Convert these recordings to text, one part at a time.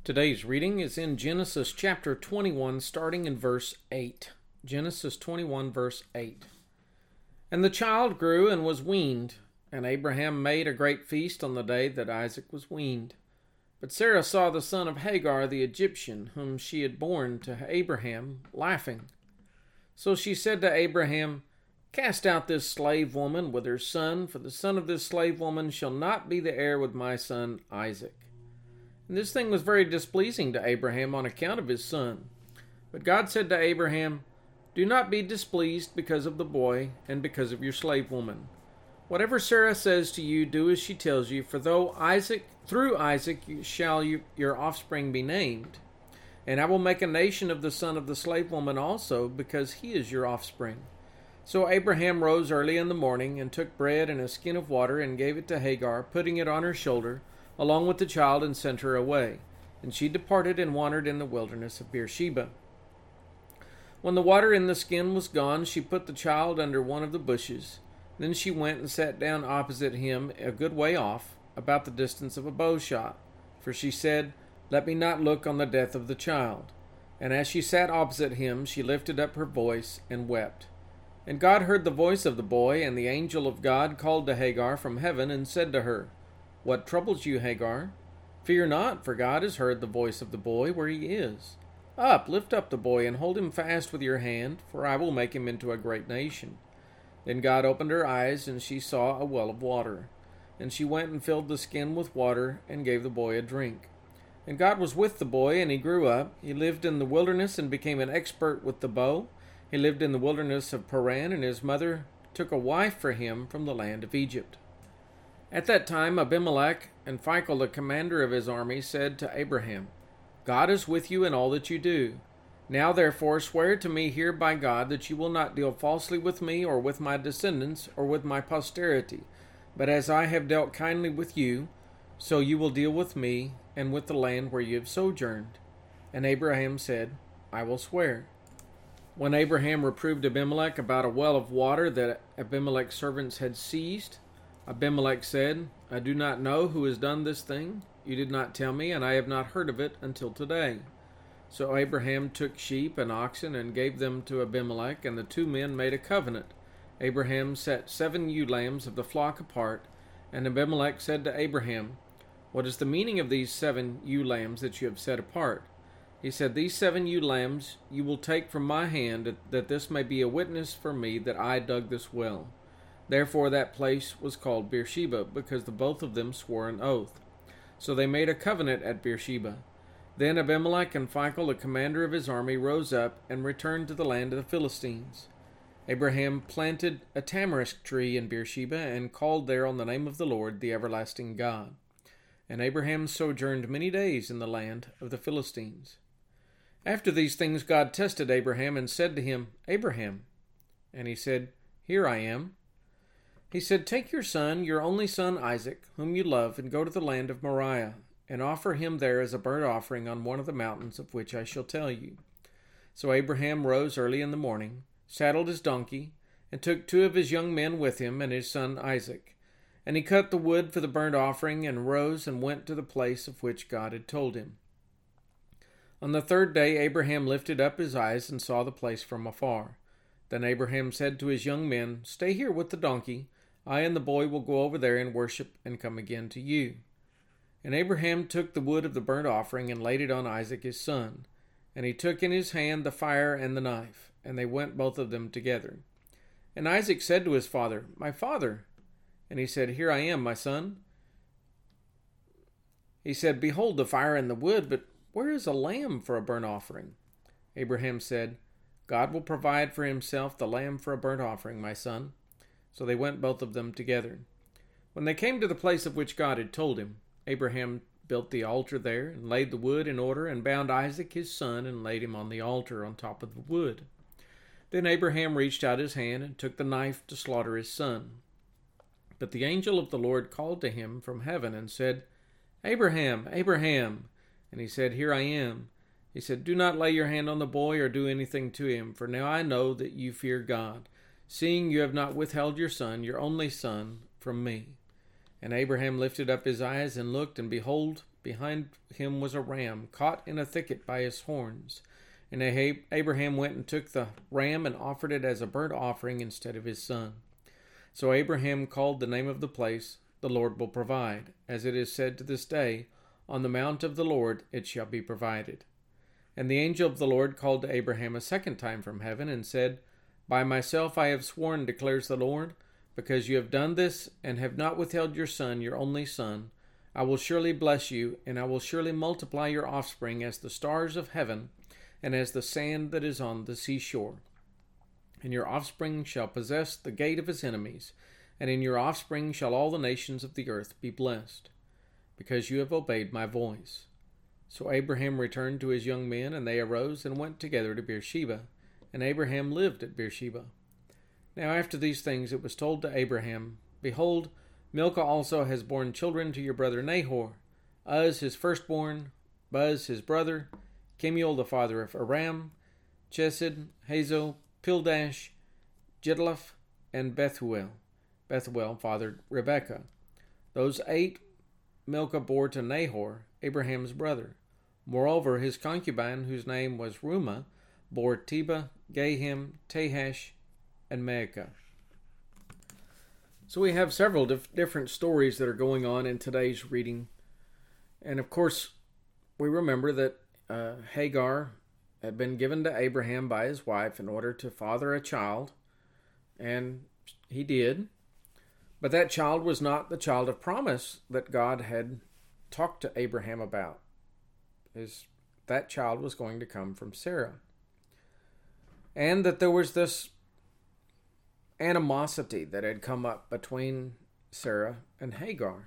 Today's reading is in Genesis chapter 21, starting in verse 8. Genesis 21, verse 8. And the child grew and was weaned, and Abraham made a great feast on the day that Isaac was weaned. But Sarah saw the son of Hagar the Egyptian, whom she had borne to Abraham, laughing. So she said to Abraham, Cast out this slave woman with her son, for the son of this slave woman shall not be the heir with my son Isaac. And this thing was very displeasing to Abraham on account of his son. But God said to Abraham, Do not be displeased because of the boy and because of your slave woman. Whatever Sarah says to you, do as she tells you, for through Isaac shall your offspring be named. And I will make a nation of the son of the slave woman also, because he is your offspring. So Abraham rose early in the morning, and took bread and a skin of water, and gave it to Hagar, putting it on her shoulder, along with the child, and sent her away. And she departed and wandered in the wilderness of Beersheba. When the water in the skin was gone, she put the child under one of the bushes. Then she went and sat down opposite him a good way off, about the distance of a bow shot. For she said, Let me not look on the death of the child. And as she sat opposite him, she lifted up her voice and wept. And God heard the voice of the boy, and the angel of God called to Hagar from heaven and said to her, What troubles you, Hagar? Fear not, for God has heard the voice of the boy where he is. Up, lift up the boy, and hold him fast with your hand, for I will make him into a great nation. Then God opened her eyes, and she saw a well of water. And she went and filled the skin with water, and gave the boy a drink. And God was with the boy, and he grew up. He lived in the wilderness, and became an expert with the bow. He lived in the wilderness of Paran, and his mother took a wife for him from the land of Egypt. At that time Abimelech and Phicol, the commander of his army, said to Abraham, God is with you in all that you do. Now therefore swear to me here by God that you will not deal falsely with me, or with my descendants, or with my posterity, but as I have dealt kindly with you, so you will deal with me, and with the land where you have sojourned. And Abraham said, I will swear. When Abraham reproved Abimelech about a well of water that Abimelech's servants had seized, Abimelech said, I do not know who has done this thing. You did not tell me, and I have not heard of it until today. So Abraham took sheep and oxen and gave them to Abimelech, and the two men made a covenant. Abraham set 7 ewe lambs of the flock apart, and Abimelech said to Abraham, What is the meaning of these 7 ewe lambs that you have set apart? He said, These 7 ewe lambs you will take from my hand, that this may be a witness for me that I dug this well. Therefore that place was called Beersheba, because the both of them swore an oath. So they made a covenant at Beersheba. Then Abimelech and Phicol, the commander of his army, rose up and returned to the land of the Philistines. Abraham planted a tamarisk tree in Beersheba, and called there on the name of the Lord, the everlasting God. And Abraham sojourned many days in the land of the Philistines. After these things God tested Abraham, and said to him, Abraham. And he said, Here I am. He said, Take your son, your only son Isaac, whom you love, and go to the land of Moriah, and offer him there as a burnt offering on one of the mountains of which I shall tell you. So Abraham rose early in the morning, saddled his donkey, and took 2 of his young men with him, and his son Isaac. And he cut the wood for the burnt offering, and rose and went to the place of which God had told him. On the 3rd day Abraham lifted up his eyes and saw the place from afar. Then Abraham said to his young men, Stay here with the donkey. I and the boy will go over there and worship, and come again to you. And Abraham took the wood of the burnt offering, and laid it on Isaac his son. And he took in his hand the fire and the knife, and they went both of them together. And Isaac said to his father, My father. And he said, Here I am, my son. He said, Behold the fire and the wood, but where is a lamb for a burnt offering? Abraham said, God will provide for himself the lamb for a burnt offering, my son. So they went both of them together. When they came to the place of which God had told him, Abraham built the altar there, and laid the wood in order, and bound Isaac his son, and laid him on the altar on top of the wood. Then Abraham reached out his hand, and took the knife to slaughter his son. But the angel of the Lord called to him from heaven, and said, Abraham, Abraham. And he said, Here I am. He said, Do not lay your hand on the boy, or do anything to him, for now I know that you fear God, seeing you have not withheld your son, your only son, from me. And Abraham lifted up his eyes and looked, and behold, Behind him was a ram caught in a thicket by his horns. And Abraham went and took the ram and offered it as a burnt offering instead of his son. So Abraham called the name of the place, "The Lord will provide," as it is said to this day, "On the mount of the Lord it shall be provided." And the angel of the Lord called to Abraham a second time from heaven and said, "By myself I have sworn, declares the Lord, because you have done this and have not withheld your son, your only son, I will surely bless you, and I will surely multiply your offspring as the stars of heaven and as the sand that is on the seashore. And your offspring shall possess the gate of his enemies, and in your offspring shall all the nations of the earth be blessed, because you have obeyed my voice." So Abraham returned to his young men, and they arose and went together to Beersheba, and Abraham lived at Beersheba. Now after these things it was told to Abraham, "Behold, Milcah also has borne children to your brother Nahor, Uz his firstborn, Buz his brother, Kemuel the father of Aram, Chesed, Hazo, Pildash, Jidlaph, and Bethuel. Bethuel fathered Rebekah. Those 8 Milcah bore to Nahor, Abraham's brother. Moreover, his concubine, whose name was Reumah, bore Tebah, Gahim, Tahash, and Maacah. So we have several different stories that are going on in today's reading. And of course, we remember that Hagar had been given to Abraham by his wife in order to father a child, and he did. But that child was not the child of promise that God had talked to Abraham about. That child was going to come from Sarah. And that there was this animosity that had come up between Sarah and Hagar.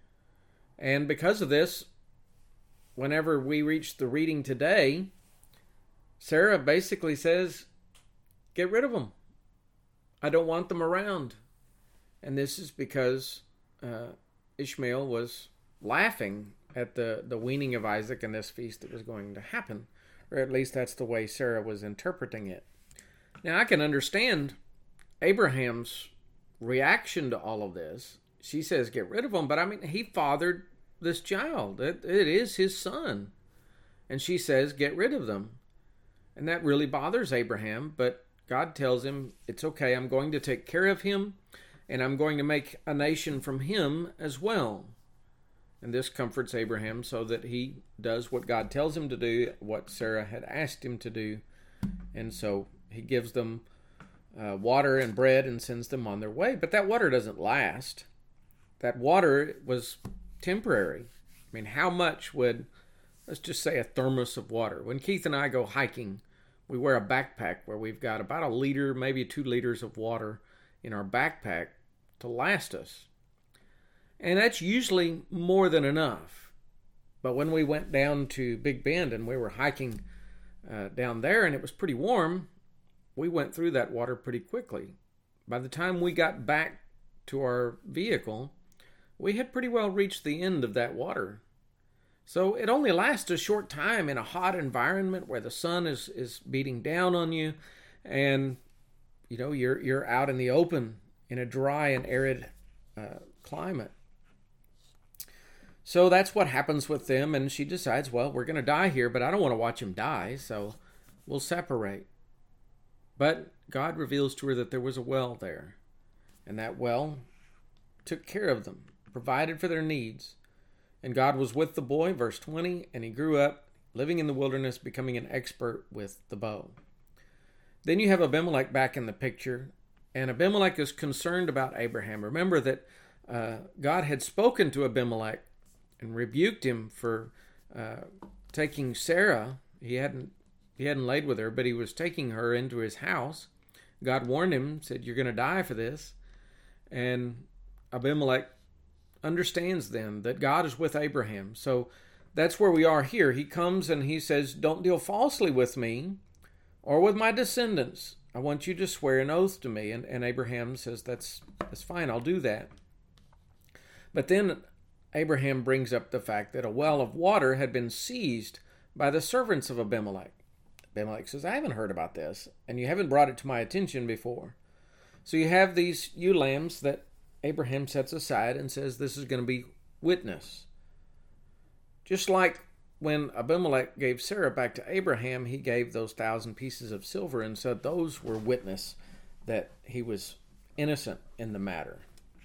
And because of this, whenever we reach the reading today, Sarah basically says, "Get rid of them. I don't want them around." And this is because Ishmael was laughing at the weaning of Isaac and this feast that was going to happen. Or at least that's the way Sarah was interpreting it. Now I can understand Abraham's reaction to all of this. She says, "Get rid of him." But I mean, he fathered this child. It is his son. And she says, "Get rid of them." And that really bothers Abraham. But God tells him, "It's okay. I'm going to take care of him. And I'm going to make a nation from him as well." And this comforts Abraham so that he does what God tells him to do, what Sarah had asked him to do. And so he gives them water and bread and sends them on their way. But that water doesn't last. That water was temporary. I mean, how much would, let's just say, a thermos of water? When Keith and I go hiking, we wear a backpack where we've got about a liter, maybe 2 liters of water in our backpack to last us. And that's usually more than enough. But when we went down to Big Bend and we were hiking down there and it was pretty warm, we went through that water pretty quickly. By the time we got back to our vehicle, we had pretty well reached the end of that water. So it only lasts a short time in a hot environment where the sun is beating down on you, and you're out in the open in a dry and arid climate. So that's what happens with them, and she decides, well, we're going to die here, but I don't want to watch him die, so we'll separate. But God reveals to her that there was a well there, and that well took care of them, provided for their needs. And God was with the boy, verse 20, and he grew up, living in the wilderness, becoming an expert with the bow. Then you have Abimelech back in the picture, and Abimelech is concerned about Abraham. Remember that God had spoken to Abimelech and rebuked him for taking Sarah. He hadn't laid with her, but he was taking her into his house. God warned him, said, "You're going to die for this." And Abimelech understands then that God is with Abraham. So that's where we are here. He comes and he says, "Don't deal falsely with me or with my descendants. I want you to swear an oath to me." And Abraham says, that's fine, I'll do that. But then Abraham brings up the fact that a well of water had been seized by the servants of Abimelech. Abimelech says, "I haven't heard about this, and you haven't brought it to my attention before." So you have these ewe lambs that Abraham sets aside and says, this is going to be witness Just like when Abimelech gave Sarah back to Abraham, he gave those 1,000 pieces of silver and said those were witness that he was innocent in the matter.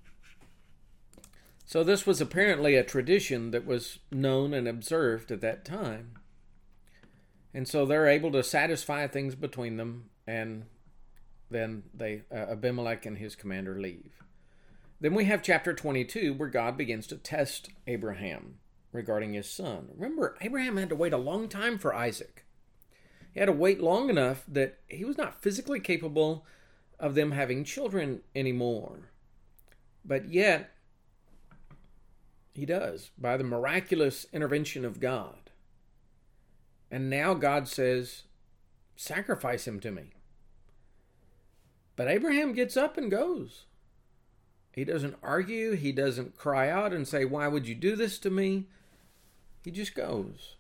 So this was apparently a tradition that was known and observed at that time. And so they're able to satisfy things between them, and then Abimelech and his commander leave. Then we have chapter 22, where God begins to test Abraham regarding his son. Remember, Abraham had to wait a long time for Isaac. He had to wait long enough that he was not physically capable of them having children anymore. But yet, he does, by the miraculous intervention of God. And now God says, sacrifice him to me. But Abraham gets up and goes. He doesn't argue. He doesn't cry out and say, why would you do this to me? He just goes.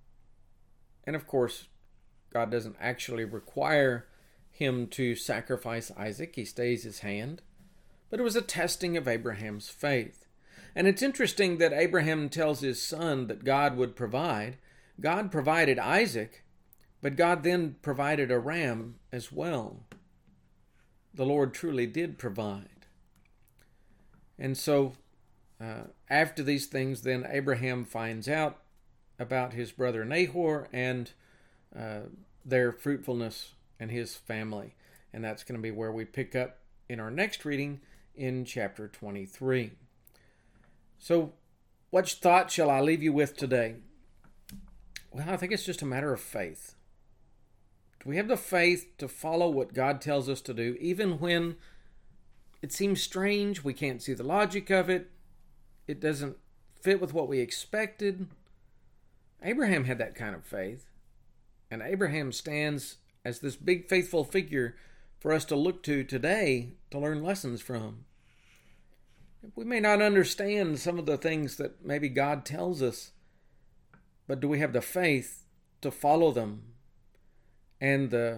And of course, God doesn't actually require him to sacrifice Isaac. He stays his hand. But it was a testing of Abraham's faith. And it's interesting that Abraham tells his son that God would provide. God provided Isaac, but God then provided a ram as well. The Lord truly did provide. And so, after these things, then Abraham finds out about his brother Nahor and their fruitfulness and his family. And that's going to be where we pick up in our next reading in chapter 23. So, what thought shall I leave you with today? Well, I think it's just a matter of faith. Do we have the faith to follow what God tells us to do, even when it seems strange, we can't see the logic of it, it doesn't fit with what we expected? Abraham had that kind of faith, and Abraham stands as this big faithful figure for us to look to today to learn lessons from. We may not understand some of the things that maybe God tells us, but do we have the faith to follow them and the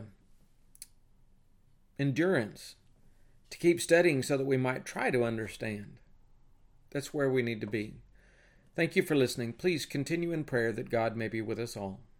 endurance to keep studying so that we might try to understand? That's where we need to be. Thank you for listening. Please continue in prayer that God may be with us all.